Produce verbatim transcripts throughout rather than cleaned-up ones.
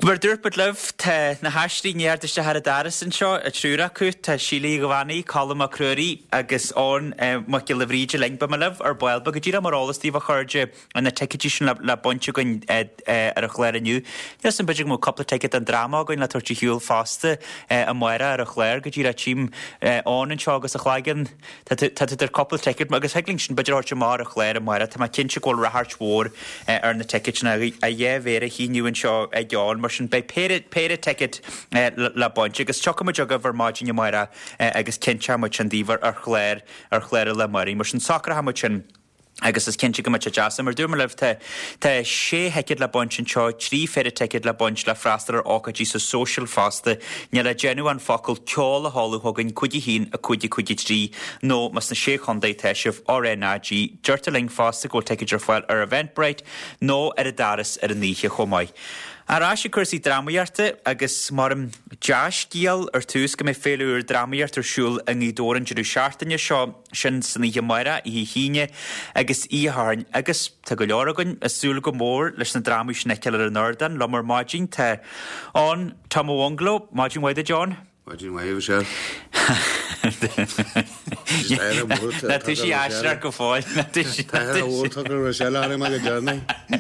Bur dúrpad leh tá na háistí neartiste har a daras an seo a trúra acu tá sílaí go bhhainaí colm a cruirí agus ón mu go le bhríide lengba me leh ar bailba go dtíra marolalas tíh chuirde an na teicetí sin le bonte goin ar a chléir aniu. Nes an beidir mú coppla teicet an drama goin le tuirtí hiúil fásta a muire ar a chléir go dtíra tím ón an seo agus a chláigen tá idir coppla teicet agus heling sin beidir áte mar a chléir a muire tá cinse ggóil rathart mhór ar na teicetna a dhéhhéir a híniu an seo a gceáin mar sin bei péire ticket le bonte agus tucha jogga bhar máidin mara agus cinse mu an díomhar ar chléir ar chléir le marí mar sin sacra ha sin agus is cinse go mat jazz mar dúmar leh tá sé heicid le bonte an seo trí féidir ticket le bonte le freistar ar ácadí sa social fásta ne le genú an focail ceáil a háú thugann chuidí hín a chuidí chuidí trí nó mas na sé chundaí teisih R N A G deirtaling fásta go teidir fáil ar Eventbrite nó ar a daras ar a níe chomáid. Ará sé chusaí dramaíarta agus marm deas díal ar tús go mé féúir dramaíart arsúil a ní dóran jeú seaartainine seo sin sanna mara i híine agus íthn agus tá go leoragain asúla go mór leis na ddramaí sneiceil ar Nordan le mar máidín tá an Tom Wonglo, máidín waide John? Máidín waide se. Na tu sí eisrar go fáil na tu sí bhór se le me go dearna.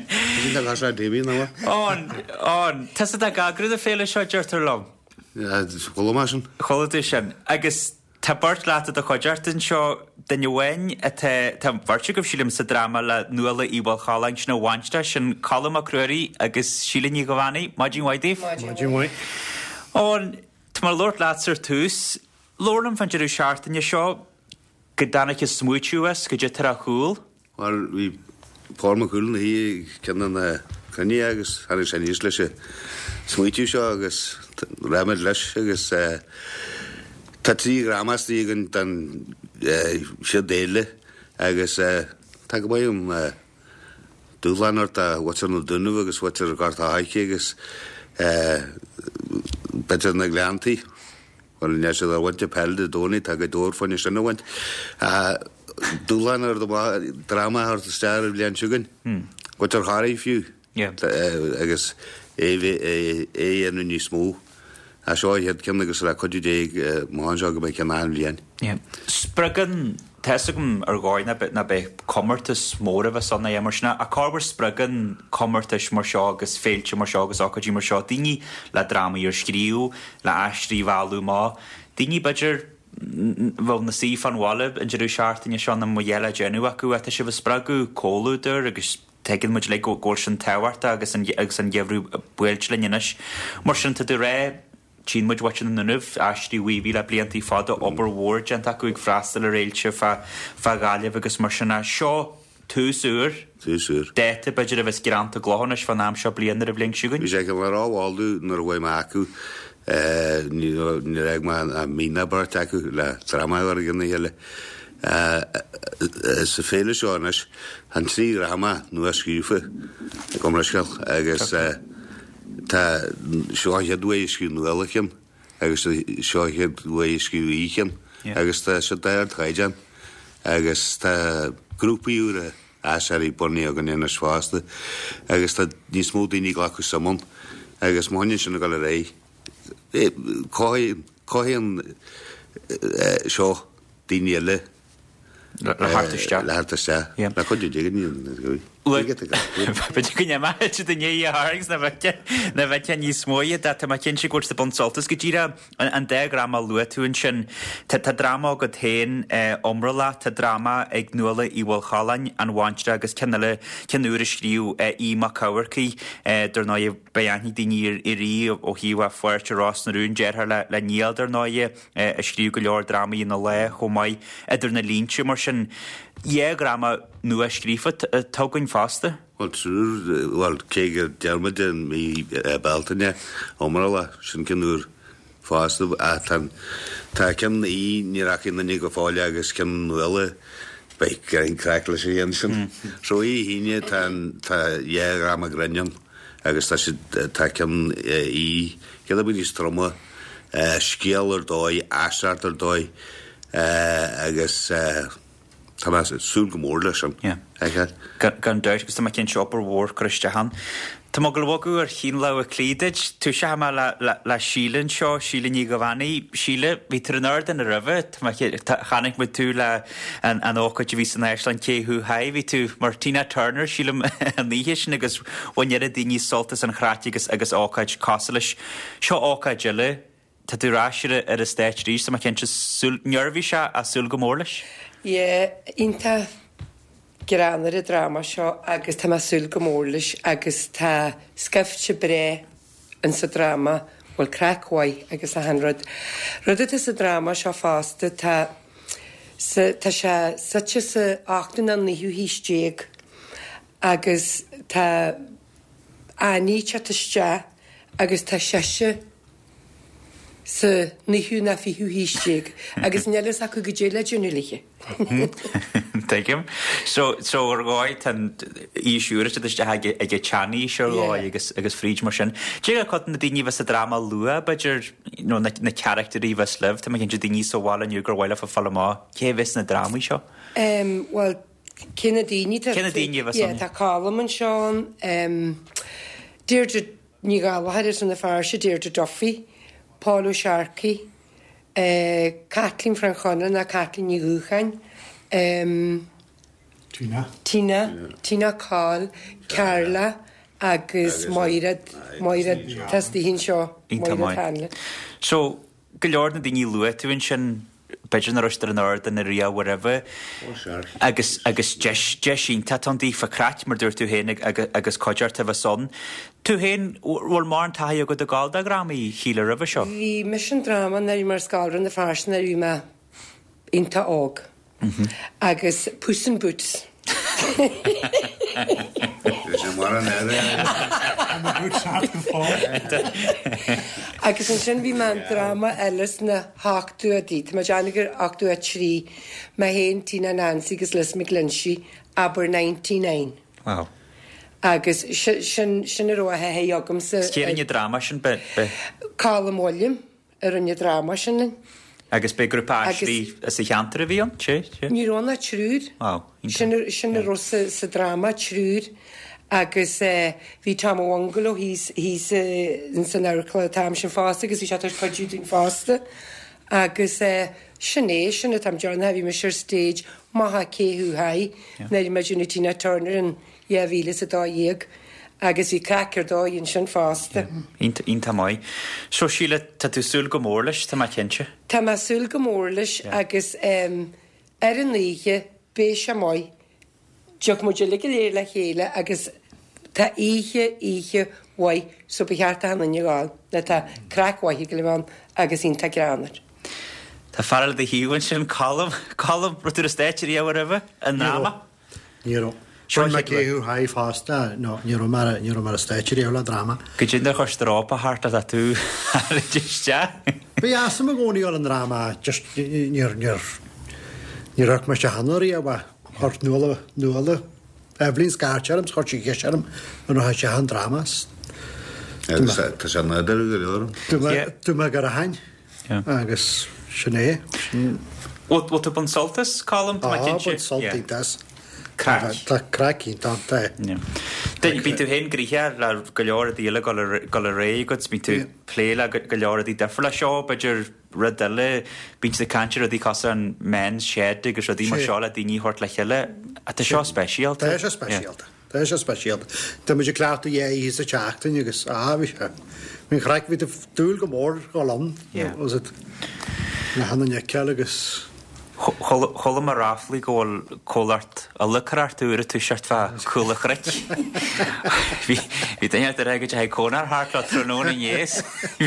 Ón, ón, Tás a gagrúd a féile seo deirtar lom? Chola sin. Chola sin. Agus tá bart leat a chuideartain seo den bhhain a tá bharte goh sílim sa drama le nuala íbal chálain sin bhainte sin colm a cruirí agus sílaní go bhhainaí, Máidín waidíh? Máidín waid. Ón, tá mar Lord Látsar tús, Lornam fan jeú seaartainine seo go danaice smúitiúas go detar a chúil? Well, we Forma chuln hí ceanna caní agus har sé níos leis smuitiú seo agus raimiid leis agus tá trí ramastíí an den sé déile agus tá go baim dúlanart a watar nó dunnú agus watar a gartá haici agus betar na gleantaí bhil ne sé ar bhainte peilde dónaí tá go dór fanne sinna bhaint. Dúlan ar drama ar steir blian sugan go tar háí fiú agus é é anú ní smó a seo head cin agus le chuú dé má seo go mé cean blian. Spragan teisegum ar gáinna bit na be commartas móra bheith sanna é mar sinna a cábar spragan commartas mar seo agus féilte mar seo agus ácadí mar seo daoine le dramaí ar scríú le eistrí bhú má daoine beidir bhil na sí fan bháileh an jeú seaartainine seán na mhéile genú acu a si bh spragu cóúidir agus tegann muid le ggóir sin tehairta agus an ghehrú built le inis mar sin tú ré tín muid watin na nuh eistí bhí le blianttí fada obair mhór gent acu ag freistal a réilte fa gáileh agus mar sinna seo túsúr túsúr déta beidir a bheits grananta gláhannas fan am seo blianar a bling siúgan. Bhí sé go bhráháilú nar bhfuim acu ní raag má a mína bart acu le dramaíhar gna heile sa féile seánas an trí rama nu a scrífa gom leiscail agus tá seohead dua scríú nualachim agus seohead dua scríú íchan agus tá se dair chaidean agus tá grúpaíúra asarí borní a gan éana svásta agus tá níos mó daoine ghlacu samon agus máine sin go le ré Cóhíon seo daoine le le hartaiste le hartaiste le chuidir dégan níon Beidir gonne maithe den é háings na bheice na bheice níos smóide de tá cin sé gúir sa bonsoltas go ddíra an dé grama luúún sin tá drama go tain omrala tá drama ag nuala í bhil chalainn an bhainte agus cenne ceanúra scríú í má cabharcaí dar ná beanní daoine i rí ó híomh fuirte rás narún déirtha le níal dar náide a scríú go leor dramaí na le chomáid idir na línte mar sin é grama nu a scrífat tugann fásta? Well, trúr, well, céige dearmid in mí beltaine omrala sin cinúr fásta a tan tá cin í nírácin na ní go fáile agus cin nuile bei garin crack leis a sin. So í híine tá é grama grannean agus tá tá cin í cin a bud í stroma scéal ar dói, asart ar dói agus tá súl go mór leis an. Gan deir gus tá cin seopar mhór Christehan. Tá má glógu ar chin le a clídeid, tú se ha le sílan seo sílan í go bhhaí síle hí trinard in a ribh, chanig mu tú le an ócaid ví san Iceland céú haid, hí tú Martina Turner sílam an níhe sin agus bhainnead a daoine soltas an chráte agus agus ócaid cásalis seo ócaid eile, tá tú ráisiire ar a stéit rís sama cin nearbhí se a súl go mórlais? Ie, ínta Geranar y drama seo agus tá masúil go mórlais agus tá scafte bre yn sa drama wel cracwai agus a hanrod. Rydyd ys y drama seo fásta tá tá se satse sa achtan an nihiú hístéag agus tá aní chatiste agus tá seise sa nihiú na fihiú hístéag agus nelas acu go déile dúniliche. Teigim. So, so ar gáid tan ísúra se dyste ag e chani seo gáid agus agus fríd mar sin. Dé a cot na daoine bheits a drama lua, beidir no, na, na characterí bheits liv, tá gin daoine so bháil aniu gur bhile fa fallamá. Cé bheits na drama seo? Um, well, cinna daoine tá... Cinna daoine bheits an? Tá cálam an seán. Um, Deirdre ní gáhaid ar san na farse, Deirdre Duffy, Paulo Sharkey, uh, Kathleen Franchonan a Kathleen Niguchain, um, Tina. Tina, yeah. Tina Call, Carla, agus Moira, Moira, tas di hin seo, Moira Hanlon. So, go leor na daoine lua, tú in sin beidir na roistar an ard an a ria whatever, agus agus jeisín tá tan dí fa crát mar dúir tú héin agus coideart a bheith son. Tú héin bhfuil mar an taí go do gáilda gramí híle ribh seo? Bhí mission drama na rí mar scáilran na farsin na rí me inta ág. Agus Puss in Boots. Agus an sin bhí man drama elas na háchtú a dít, ma Janiger achtú a trí, ma héin Tina Nancy gus Liz McGlinchey, aber ninety-nine. Wow. Agus sin ar ó a he agam sa... Sceir in drama sin be... Cálam William ar an drama sin. Agus be grúpa Ashley a sa cheantar a bhíon, sé? Ní róna trúr. Wow. Sin ar ó sa drama trúr. Agus bhí Tom Wangolo, hís in san aircla tam sin fásta, agus bhí se tar coidúdín fásta. Agus sinné sin a tam John a bhí me sure stage maha céhú hai, na rí me Tina Turner an Iavile sa dá dhéag. Agus í crackar dá ín sin fásta. Ínta mai. So síle tá tú súil go mórlais, tá má cinse? Tá má súil go mórlais agus um, ar an líige bé se mai. Joch mu le go léir le chéile agus tá ihe ihe wai so beheart an an gáil na tá crackwai go leán agus ínta granar. Tá faral de híhain sin colm colm brutúr a stéitirí a ribh an náma? Níró. Sean McCahu high fásta, no, níró mar níró mar a stéitirí a drama. Go dtín ar chuir rápa harta a tú juste? Bé asam a gcónaí an drama, just níor níor níor me se hanarí a bha hort nuala nuala Evelyn Scarcharm, hort sí gesharm, an ha se han dramas. Tá se nádar go leor. Tú me gar a hain, agus sinné. Wat op an soltas column? Ah, bud soltas. Crack. Tá cracking tá tá. Den bí tú hen gríthe le go leor díile go le ré gods bí tú pléile go leor í defra seo, beidir rudile bín de cantir a dí casa an men séad agus a dí mar seála daoine hort le cheile a tá seo speisialta. Tá seo speisialta. Tá seo speisialta. Tá muidir cláachta é hí sa teachtain agus á bhí se. Mín chraig bhí dúil go mór go lan. Was it na hanna ceile agus Chola mar ráflaí ggóil cólart a lucarart úra tú seart fe cúlachreit. Bhí daine ar aige ag cónar hála tróna níos.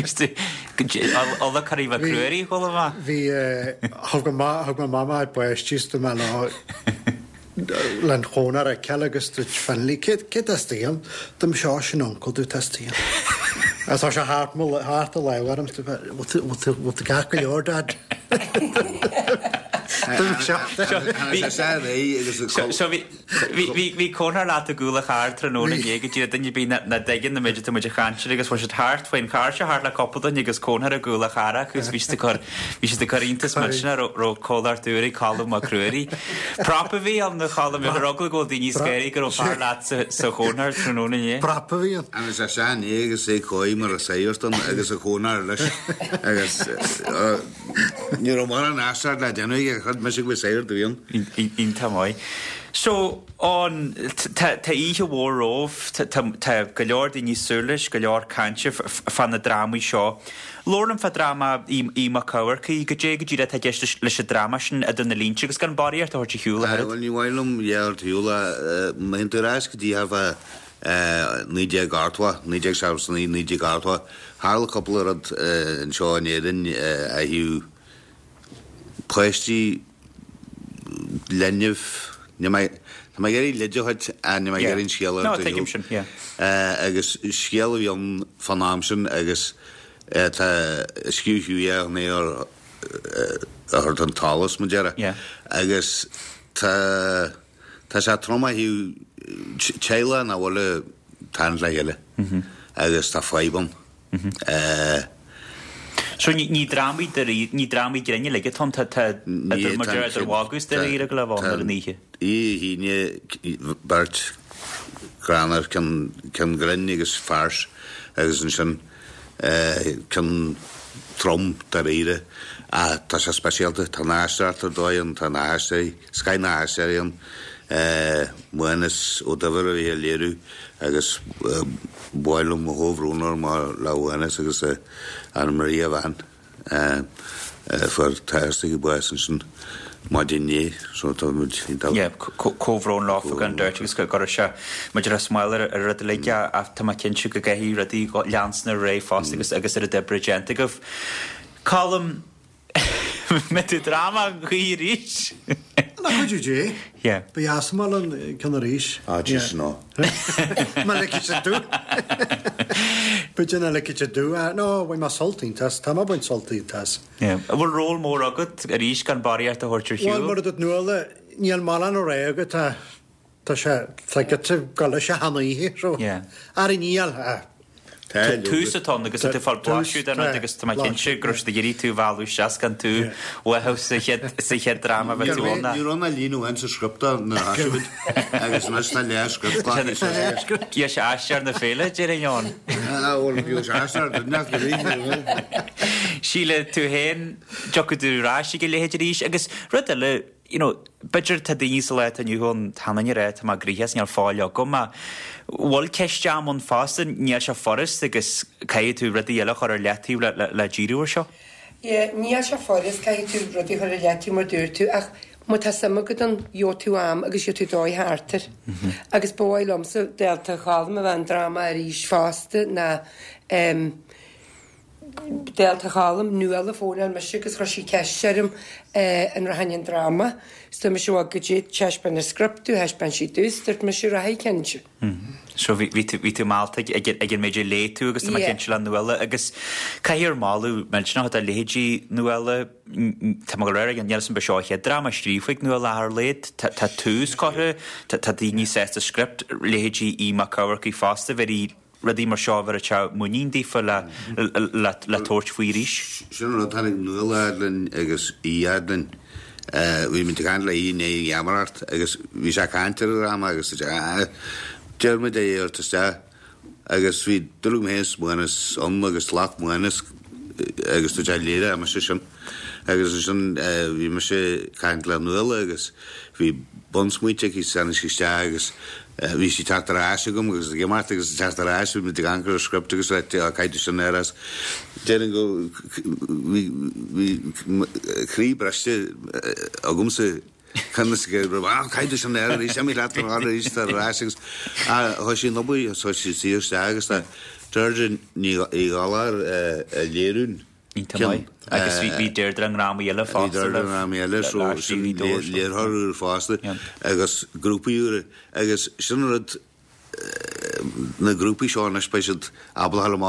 Alla carí bh cruirí chola bha? Bhí thug ma mama ag buistíú me lá len chónar a cealagus tú fanlí cé testíam, dom seo sin oncol dú testíam. As tá se hámú háta leharm tú gacha leordad. Bhí conar le a gúla chátra nóna dhéige dí daine bí na dagan na méidir muidir chaintse agus mar sé thart faoin cá se hart le coppaldan agus cónar a gúla chara chus ví ví sé de choíntas marna ro cólar dúirí callm a cruirí. Prapa bhí am na challam me rogla go daoine scéir gur fá le sa chónar tróna é. Prapa bhí. Agus a sean égus é cóim mar a saoirtan agus a chónar leis agus ní mar an asar le déanaí chud me go saoir do bhíon. In tamáid. So on tá ihe bhróh tá go leor daoine súlais go leor cainte fan na drámaí seo. Lornam fa drama í ma cowerca go dé go dtíad a geiste leis a drama sin a duna línte agus gan baríart a thuirte hiúla. Well ní bhhailm dheart hiúla ma hintarrás go dtí hafa nídé gartha, nídé seasaní nídé gartha. Hála couple rud an seo an éan a hiú pleistí lenneh Tá mai géirí leidehaid a ní mai géirín sciala agus sciala bhíon fan amsin agus tá sciúhiú né ar an talas mu deara agus tá sé troma hiú téile na bhfuil tan le heile agus tá fáibam. So ní drámí ní drámí grenne le tom mar bhágus de ire go le bhá níe. Í híine bart granar can grenne agus fars agus an sin can trom dar ire a tá sé speisialta tá náisteart dóin tá náiste Sky náisteíon muanas ó dahar a bhí léirú agus bhilm a hóhrúnar má lehanas agus an Maria bhain for teirsta go buan sin má dinné so cóhrón láfa gan dúirt agus go se maidir a smáile a rud leige a tá cinú go gaithí rudí leansna ré fásta agus agus ar a debrigenta goh Colm me tú drama chuí ríis. Na chuidú dé? Yeah. Ba jaasmal an cyn ríis. Ah, just no. Ma leci se dú. But yna leci se dú. No, wai ma solting tas. Ta ma bwy'n solting tas. Yeah. A bwy'n rôl mór agad a ríis gan bari ar ta hortir hiú? Wel, mor ydwyd nŵl ni al malan o re agad ta ta se ta gyda gola se hanna i hi. Yeah. Ar i ni al Tús a ton agus a ty ffordd blasú dan agus ta mae cynsi grwys dy gyrru tú falw sias gan tú o a haws sy'n drama fe tú o'na. Ni rona lino yn sy'n sgripta na asywyd agus nes na lea sgripta. Ia si asiar na ffeile, Jerry Ion? Ah, wel, fi oes asiar, dyna gyda. Síle tú hen, jocu tú rás i gile hedger is agus rydyle, you know, budger ta dy is le ta ni hwn tanan i re ta ma grihas ni'n ffailio go ma wal ceistia am o'n fast ni'n sia fforest agus cael tú ryddi elach ar y leti le giro ar sio? Ie, ni'n sia fforest cael tú ryddi ar y leti mor dŵr tú ach mo ta syma gyda'n yo tú am agus yo tú doi harter agus boi lomsa delta chal ma fan drama ar is fast na um, delta chalam nuala fóna an mysig ys rosi cesiarm yn rahanyan drama sto mysig o gydyd chesban y sgriptw hesban si dws dyrt mysig rahai censio So vi tu malta agin meidje leitu agus ma censio lan nuala agus cair malu mention hata leji nuala ta magalera agin jelsen beshochi drama strifig nuala har leid ta tus korre ta dini sesta script leji i makawarki fasta veri Rydym ar sio fer y chaw mwyn di ffyl la torch fwy rys? Sian rhaid hannig nwyl adlyn agos i adlyn. Wy'n mynd i gan le i neu i amarart agos fi sa canter yr am agos Jeremy de o'r tysta agos fi dylwg mhes mwynys om agos lach mwynys agos dwi'n jael leira am ysio sian agos sian fi mysio cant le nwyl agos fi bons mwytig i san ysgista agos vi si tartar asygum agus gemart agus tartar asygum mit gangur script agus at kaitu sneras deringo vi vi kri braste agumse kannas ge ah kaitu sneras is ami lat var is tar asygs a hoshi nobu so si si agus ta turgen ni igalar lerun Intamai. Agus vi deirdre an rám i eile fásta. Vi deirdre an rám i eile, so léirthar fásta, agus grúpi úr, agus sin rud na grúpi seo na speisiad abla má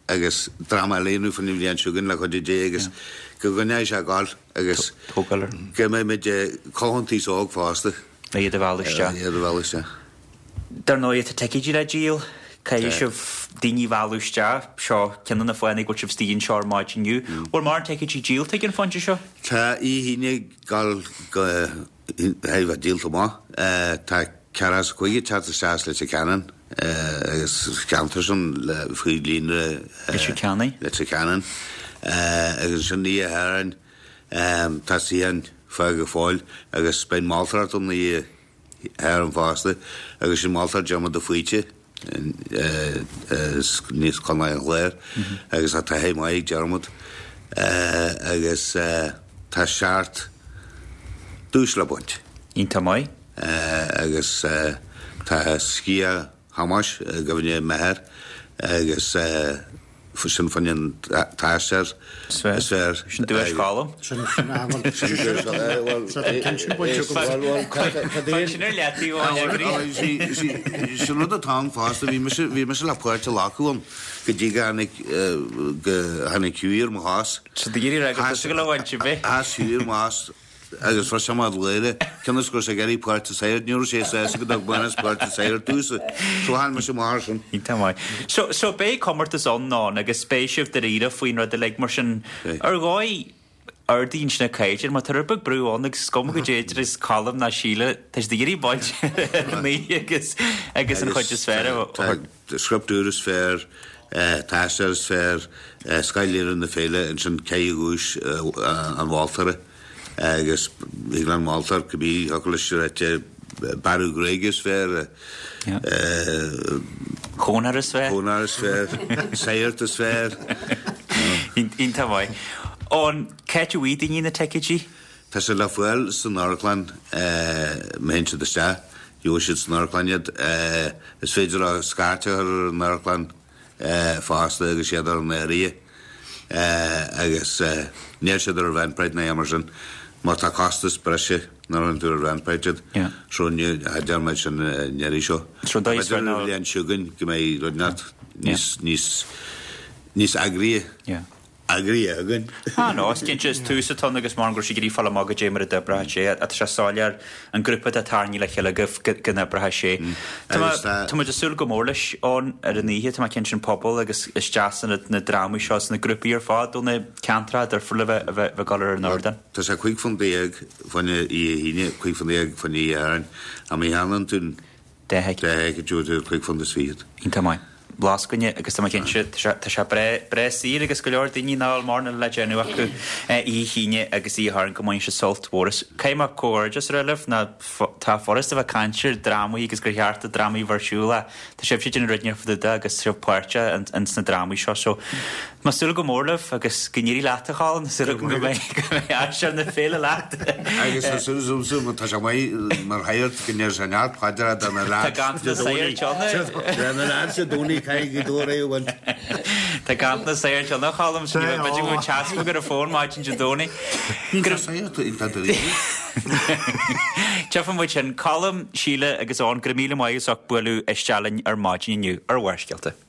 agus drama léú fan bhíon siúgan le chu dé agus go gné se gáil agus Tógalar. go mé mé cóhantíí óg fásta Na iad a bhhaiste. iad a bhhaiste. Dar nó iad a teiciidí le díal, cai sih daoine bhhaiste seo cean na fáinna go sibh stíon seár máidniu, bhil mar teiciidí díal te an fáinte seo? Tá í híine gáil go heh díalta má tá ceras chuige te seaas le cean agus ceantar san le faoi líne Leis ceannaí? le cean agus sin ní athran tá sían fe go fáil agus ben mátar an í ar an fásta agus sin mátar deama do faoite níos chuná an léir agus a tá hé maiid dearmad agus tá seart dús le buint. Ínta mai? agus tá scia hamas go bhine meir agus fu sin fanin táir Sver. Sin dúis gálam? Sin sin amhail. Sinir letíí bháin sin rud atá fásta bhí bhí me se le puirte lácuúm go dtí hanig hanig ciúir mo hás. So dtíí agus go lehhainte be? Há siúr más agus far samad léire cenas go sé geirí puirte séir nuú sé sé go do bunas puirte séir túsa so há me sem mar sin. Ínta mai. So so bé commartas an ná agus spéisih de ire faoin rud a le mar sin ar gáid ar dín sinna caiidir, má tar bag brúán agus scom go déidir is callam na síle teis díirí baint mé agus agus an chuide sfér Scriptúras fér, táisteras fér, scailíar na féile an sin céúis an bháiltare agus bhí an mátar go bhí leiste barú gréigus fér Cónar is sfér? Cónar is fér, séirtas fér. Ínta mai. On ceú í daoine na teiciidí? Tá sé le fuil san Northland mése de ste, Dú siad san Northlandiad is féidir a scáte ar Northland fásta agus siad ar an rí agus níor siad ar bhainpreid na mar sin mar tá costas breise nar an dúr bhainpreid srónne a dearmid sin neirí seo. Sro dais leon siúgan go mé runeat níos níos agrí agrí agan. Ah no, os cyn just tús a ton agus mar gros i gyrru fala mag a jémar a dybra sé a tra sáliar an grúpa a tarni le chéile gyf gyna bra sé. Tá ma jasúl go mórlis on ar an ihe, tá ma cyn sin pobl agus is jasan na drámu seos na grúpi ar fád o na cantra ar fulla fe galar ar Nordan. Tá sé chuig fan déag fan i híine chuig fan déag fan i aran a mi hanan tún Deheg. Deheg a dúr chuig fan de svíad. Inta mai. Blascoine agus tá cin tá se bre sí agus go leir daoine ná marna le genú acu í híine agus í th an gomáin se soltmóras. Céimach cóirgus riileh na tá forrasta bh cantir drámaí agus gur cheart a drámaí bharsúla, Tá sib si runear fuda agus sib puirte an sna drámaí seo so. Má suúla go mórlah agus gníirí leataáil na suúla go mé se na féle leat. Agus súsú tá se mai mar heirt gnéir se neart chuidir an le. Tá gan na saoir teanna. se dúnaí caiig dú éhain. Tá gan na saoir teanna chálam sin beidir go teaspa gur a fór máitin de dóna. Teafan mu sin colm síle agus an go míle maigus ach buú istealainn ar máidiniu ar bhhaircealta.